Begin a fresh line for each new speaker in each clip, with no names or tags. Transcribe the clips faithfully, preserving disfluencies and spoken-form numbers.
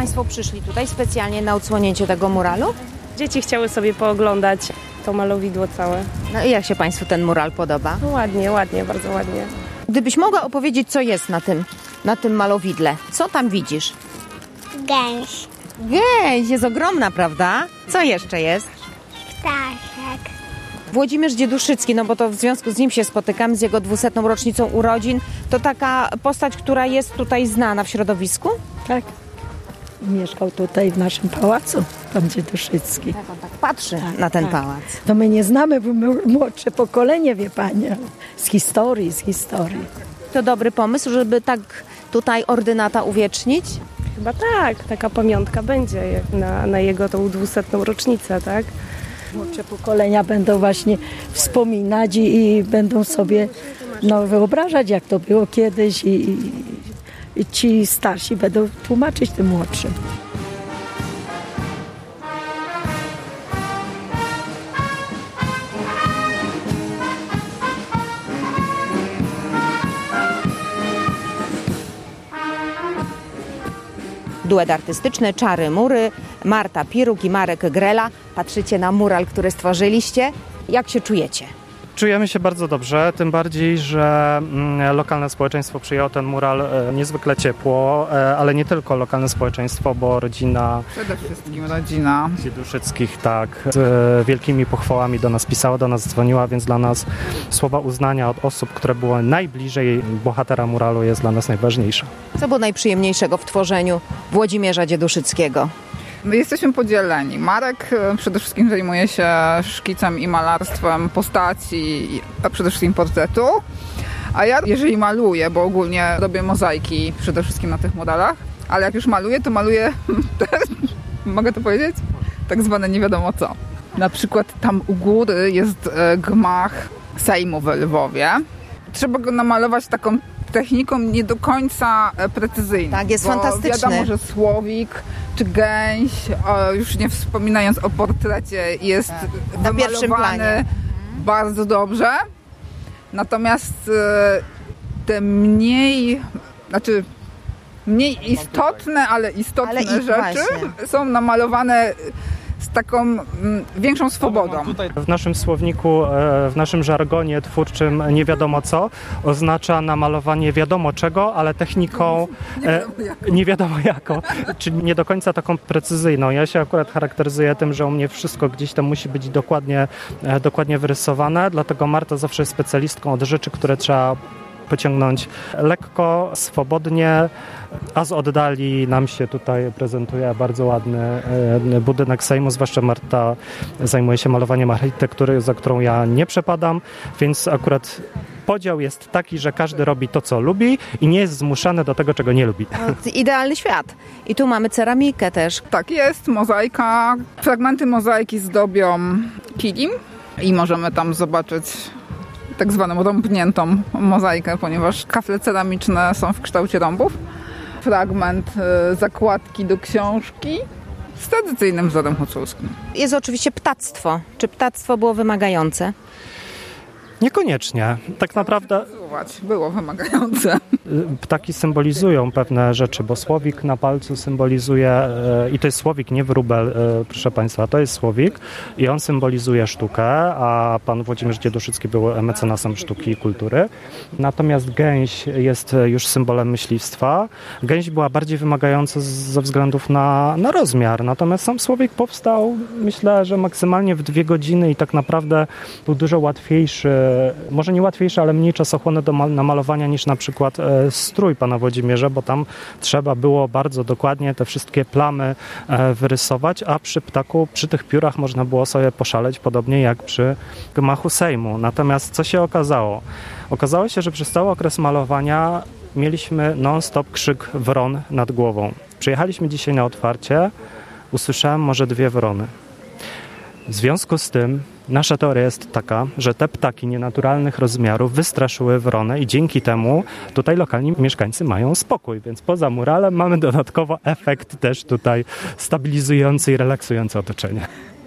Państwo przyszli tutaj specjalnie na odsłonięcie tego muralu?
Dzieci chciały sobie pooglądać to malowidło całe.
No i jak się Państwu ten mural podoba?
No ładnie, ładnie, bardzo ładnie.
Gdybyś mogła opowiedzieć, co jest na tym, na tym malowidle. Co tam widzisz?
Gęś.
Gęś jest ogromna, prawda? Co jeszcze jest?
Ptaszek.
Włodzimierz Dzieduszycki, no bo to w związku z nim się spotykamy, z jego dwusetną rocznicą urodzin. To taka postać, która jest tutaj znana w środowisku?
Tak. Mieszkał tutaj w naszym pałacu, pan Dzieduszycki.
Tak, on tak patrzy tak, na ten
tak.
pałac.
To my nie znamy, bo my młodsze pokolenie, wie pani, ale z historii, z historii.
To dobry pomysł, żeby tak tutaj ordynata uwiecznić?
Chyba tak, taka pamiątka będzie jak na, na jego tą dwusetną rocznicę, tak?
Młodsze pokolenia będą właśnie wspominać i, i będą sobie no, wyobrażać, jak to było kiedyś i, i, i ci starsi będą tłumaczyć tym młodszym.
Duet artystyczny Czary Mury, Marta Piruk i Marek Grela. Patrzycie na mural, który stworzyliście. Jak się czujecie?
Czujemy się bardzo dobrze, tym bardziej, że mm, lokalne społeczeństwo przyjęło ten mural e, niezwykle ciepło, e, ale nie tylko lokalne społeczeństwo, bo rodzina...
Przede wszystkim rodzina.
Dzieduszyckich, tak, z e, wielkimi pochwałami do nas pisała, do nas dzwoniła, więc dla nas słowa uznania od osób, które były najbliżej bohatera muralu jest dla nas najważniejsze.
Co było najprzyjemniejszego w tworzeniu Włodzimierza Dzieduszyckiego?
My jesteśmy podzieleni. Marek przede wszystkim zajmuje się szkicem i malarstwem postaci, a przede wszystkim portretu. A ja, jeżeli maluję, bo ogólnie robię mozaiki przede wszystkim na tych modelach, ale jak już maluję, to maluję, mogę to powiedzieć? Tak zwane nie wiadomo co. Na przykład tam u góry jest gmach Sejmu w Lwowie. Trzeba go namalować taką techniką nie do końca precyzyjną.
Tak, jest
bo
fantastyczny.
Wiadomo, że słowik czy gęś, o, już nie wspominając o portrecie, jest
tak. Na pierwszym
wymalowany
planie.
bardzo dobrze. Natomiast te mniej, znaczy mniej istotne, ale istotne
ale i
rzeczy
właśnie.
są namalowane z taką mm, większą swobodą.
W naszym słowniku, w naszym żargonie twórczym nie wiadomo co oznacza namalowanie wiadomo czego, ale techniką
Nie wiadomo jaką.
nie wiadomo jaką, czyli nie do końca taką precyzyjną. Ja się akurat charakteryzuję tym, że u mnie wszystko gdzieś tam musi być dokładnie, dokładnie wyrysowane, dlatego Marta zawsze jest specjalistką od rzeczy, które trzeba pociągnąć lekko, swobodnie, a z oddali nam się tutaj prezentuje bardzo ładny budynek Sejmu, zwłaszcza Marta zajmuje się malowaniem architektury, za którą ja nie przepadam, więc akurat podział jest taki, że każdy robi to, co lubi i nie jest zmuszany do tego, czego nie lubi.
No, idealny świat. I tu mamy ceramikę też.
Tak jest, mozaika. Fragmenty mozaiki zdobią kilim i możemy tam zobaczyć tak zwaną rąbniętą mozaikę, ponieważ kafle ceramiczne są w kształcie rąbów. Fragment y, zakładki do książki z tradycyjnym wzorem huculskim.
Jest oczywiście ptactwo. Czy ptactwo było wymagające?
Niekoniecznie. Tak naprawdę
Było wymagające.
ptaki symbolizują pewne rzeczy, bo słowik na palcu symbolizuje, i to jest słowik, nie wróbel, proszę Państwa, to jest słowik i on symbolizuje sztukę, a pan Włodzimierz Dzieduszycki był mecenasem sztuki i kultury. Natomiast gęś jest już symbolem myśliwstwa. Gęś była bardziej wymagająca ze względów na, na rozmiar, natomiast sam słowik powstał, myślę, że maksymalnie w dwie godziny i tak naprawdę był dużo łatwiejszy, może nie łatwiejszy, ale mniej czasochłonny do namalowania niż na przykład e, strój pana Włodzimierza, bo tam trzeba było bardzo dokładnie te wszystkie plamy e, wyrysować, a przy ptaku, przy tych piórach można było sobie poszaleć, podobnie jak przy gmachu Sejmu. Natomiast co się okazało? Okazało się, że przez cały okres malowania mieliśmy non-stop krzyk wron nad głową. Przyjechaliśmy dzisiaj na otwarcie, usłyszałem może dwie wrony. W związku z tym nasza teoria jest taka, że te ptaki nienaturalnych rozmiarów wystraszyły wronę i dzięki temu tutaj lokalni mieszkańcy mają spokój, więc poza muralem mamy dodatkowo efekt też tutaj stabilizujący i relaksujący otoczenie.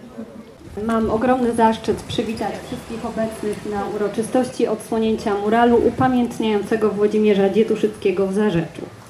Mam ogromny zaszczyt przywitać wszystkich obecnych na uroczystości odsłonięcia muralu upamiętniającego Włodzimierza Dzieduszyckiego w Zarzeczu.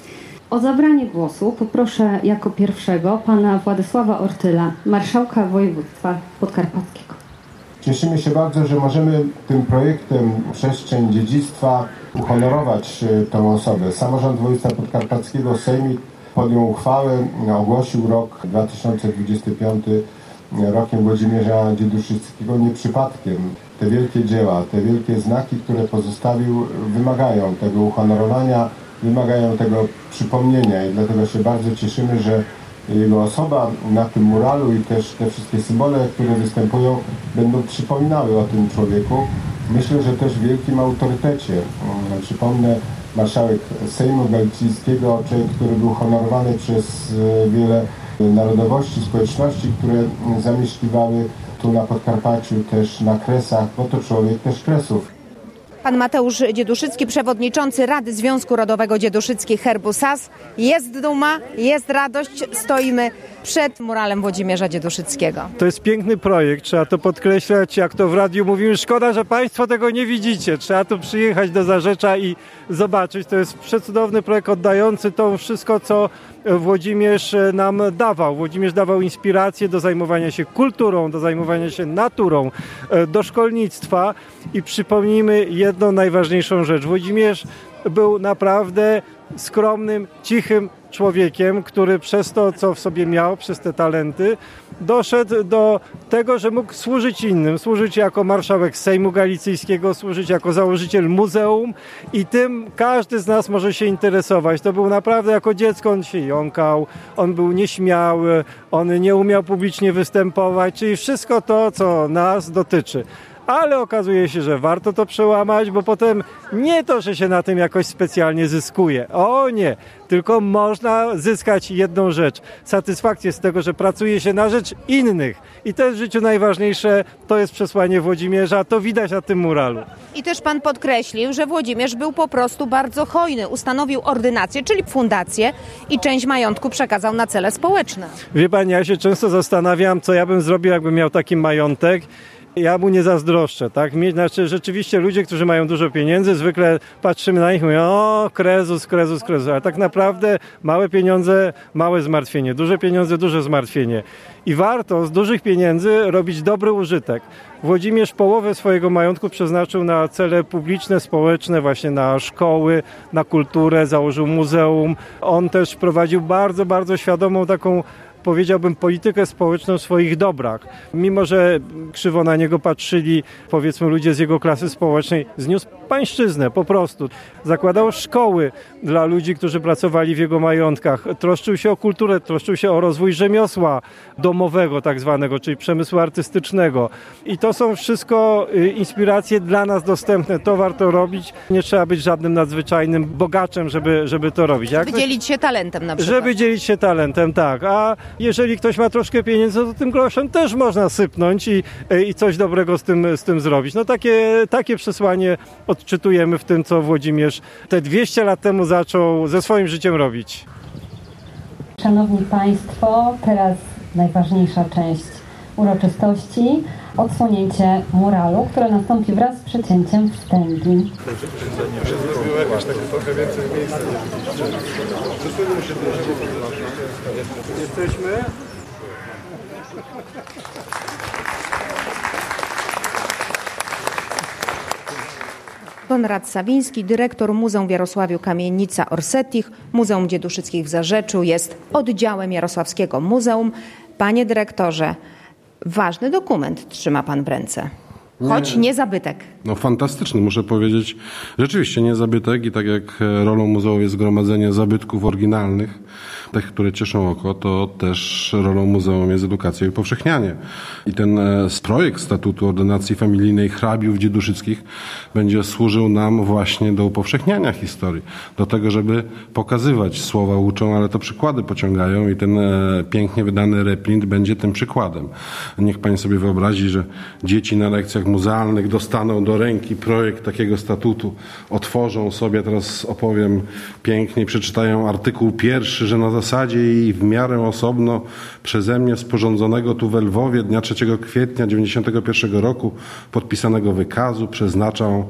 O zabranie głosu poproszę jako pierwszego pana Władysława Ortyla, marszałka województwa podkarpackiego.
Cieszymy się bardzo, że możemy tym projektem Przestrzeń Dziedzictwa uhonorować tą osobę. Samorząd Województwa Podkarpackiego, Sejmik podjął uchwałę, ogłosił rok dwa tysiące dwudziesty piąty rokiem Włodzimierza Dzieduszyckiego nie przypadkiem. Te wielkie dzieła, te wielkie znaki, które pozostawił, wymagają tego uhonorowania, wymagają tego przypomnienia i dlatego się bardzo cieszymy, że jego osoba na tym muralu i też te wszystkie symbole, które występują, będą przypominały o tym człowieku. Myślę, że też w wielkim autorytecie. Przypomnę, marszałek Sejmu Galicyjskiego, człowiek, który był honorowany przez wiele narodowości, społeczności, które zamieszkiwały tu na Podkarpaciu, też na Kresach, bo to człowiek też Kresów.
Pan Mateusz Dzieduszycki, przewodniczący Rady Związku Rodowego Dzieduszyckich Herbu S A S. Jest duma, jest radość, stoimy przed muralem Włodzimierza Dzieduszyckiego.
To jest piękny projekt, trzeba to podkreślać, jak to w radiu mówimy. Szkoda, że Państwo tego nie widzicie. Trzeba tu przyjechać do Zarzecza i zobaczyć. To jest przecudowny projekt oddający to wszystko, co Włodzimierz nam dawał. Włodzimierz dawał inspirację do zajmowania się kulturą, do zajmowania się naturą, do szkolnictwa i przypomnijmy jedną najważniejszą rzecz. Włodzimierz był naprawdę skromnym, cichym człowiekiem, który przez to, co w sobie miał, przez te talenty, doszedł do tego, że mógł służyć innym, służyć jako marszałek Sejmu Galicyjskiego, służyć jako założyciel muzeum i tym każdy z nas może się interesować. To był naprawdę jako dziecko, on się jąkał, on był nieśmiały, on nie umiał publicznie występować, czyli wszystko to, co nas dotyczy. Ale okazuje się, że warto to przełamać, bo potem nie to, że się na tym jakoś specjalnie zyskuje. O nie, tylko można zyskać jedną rzecz. Satysfakcję z tego, że pracuje się na rzecz innych. I to jest w życiu najważniejsze, to jest przesłanie Włodzimierza, to widać na tym muralu.
I też pan podkreślił, że Włodzimierz był po prostu bardzo hojny. Ustanowił ordynację, czyli fundację i część majątku przekazał na cele społeczne.
Wie pani, ja się często zastanawiam, co ja bym zrobił, jakbym miał taki majątek. Ja mu nie zazdroszczę, tak? Znaczy, rzeczywiście ludzie, którzy mają dużo pieniędzy, zwykle patrzymy na nich i mówią, o, krezus, krezus, krezus, ale tak naprawdę małe pieniądze, małe zmartwienie, duże pieniądze, duże zmartwienie. I warto z dużych pieniędzy robić dobry użytek. Włodzimierz połowę swojego majątku przeznaczył na cele publiczne, społeczne, właśnie na szkoły, na kulturę, założył muzeum. On też prowadził bardzo, bardzo świadomą taką, powiedziałbym, politykę społeczną w swoich dobrach. Mimo że krzywo na niego patrzyli, powiedzmy, ludzie z jego klasy społecznej, zniósł pańszczyznę po prostu. Zakładał szkoły dla ludzi, którzy pracowali w jego majątkach. Troszczył się o kulturę, troszczył się o rozwój rzemiosła domowego tak zwanego, czyli przemysłu artystycznego. I to są wszystko inspiracje dla nas dostępne. To warto robić. Nie trzeba być żadnym nadzwyczajnym bogaczem, żeby, żeby to robić. Jak
żeby dzielić się talentem na przykład.
Żeby dzielić się talentem, tak. A jeżeli ktoś ma troszkę pieniędzy, to tym groszem też można sypnąć i, i coś dobrego z tym, z tym zrobić. No takie, takie przesłanie odczytujemy w tym, co Włodzimierz te dwieście lat temu zaczął ze swoim życiem robić.
Szanowni Państwo, teraz najważniejsza część uroczystości, odsłonięcie muralu, które nastąpi wraz z przecięciem wstęgi.
Jesteśmy.
Konrad Sawiński, dyrektor Muzeum w Jarosławiu Kamienica Orsetich, Muzeum Dzieduszyckich w Zarzeczu, jest oddziałem Jarosławskiego Muzeum. Panie dyrektorze, ważny dokument trzyma pan w ręce, choć nie, nie zabytek.
No fantastyczny, muszę powiedzieć. Rzeczywiście nie zabytek i tak jak rolą muzeum jest gromadzenie zabytków oryginalnych, tych, które cieszą oko, to też rolą muzeum jest edukacja i upowszechnianie. I ten projekt Statutu Ordynacji Familijnej hrabiów dzieduszyckich będzie służył nam właśnie do upowszechniania historii. Do tego, żeby pokazywać, słowa uczą, ale to przykłady pociągają i ten pięknie wydany reprint będzie tym przykładem. Niech pani sobie wyobrazi, że dzieci na lekcjach muzealnych dostaną do ręki projekt takiego statutu, otworzą sobie, teraz opowiem pięknie, przeczytają artykuł pierwszy, że na zasadzie i w miarę osobno przeze mnie sporządzonego tu we Lwowie dnia trzeciego kwietnia dziewięćdziesiątego pierwszego roku podpisanego wykazu przeznaczał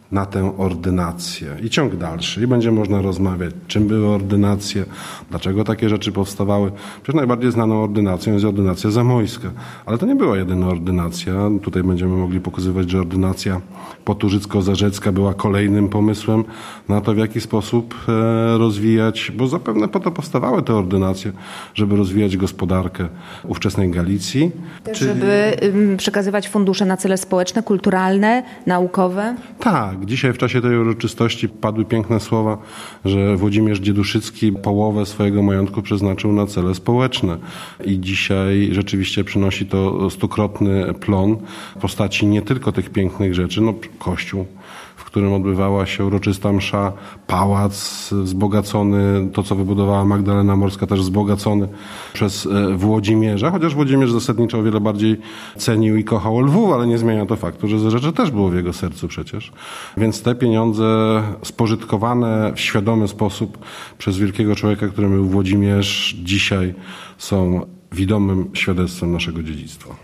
na tę ordynację. I ciąg dalszy. I będzie można rozmawiać, czym były ordynacje, dlaczego takie rzeczy powstawały. Przecież najbardziej znaną ordynacją jest ordynacja zamojska. Ale to nie była jedyna ordynacja. Tutaj będziemy mogli pokazywać, że ordynacja poturzycko-zarzecka była kolejnym pomysłem na to, w jaki sposób rozwijać, bo zapewne po to powstawały te ordynacje, żeby rozwijać gospodarkę ówczesnej Galicji.
Czyli... Żeby przekazywać fundusze na cele społeczne, kulturalne, naukowe?
Tak. Dzisiaj w czasie tej uroczystości padły piękne słowa, że Włodzimierz Dzieduszycki połowę swojego majątku przeznaczył na cele społeczne. I dzisiaj rzeczywiście przynosi to stukrotny plon w postaci nie tylko tych pięknych rzeczy, no kościół, w którym odbywała się uroczysta msza, pałac wzbogacony, to co wybudowała Magdalena Morska też wzbogacony przez Włodzimierza, chociaż Włodzimierz zasadniczo o wiele bardziej cenił i kochał Lwów, ale nie zmienia to faktu, że Zarzecze też było w jego sercu przecież. Więc te pieniądze spożytkowane w świadomy sposób przez wielkiego człowieka, którym był Włodzimierz, dzisiaj są widomym świadectwem naszego dziedzictwa.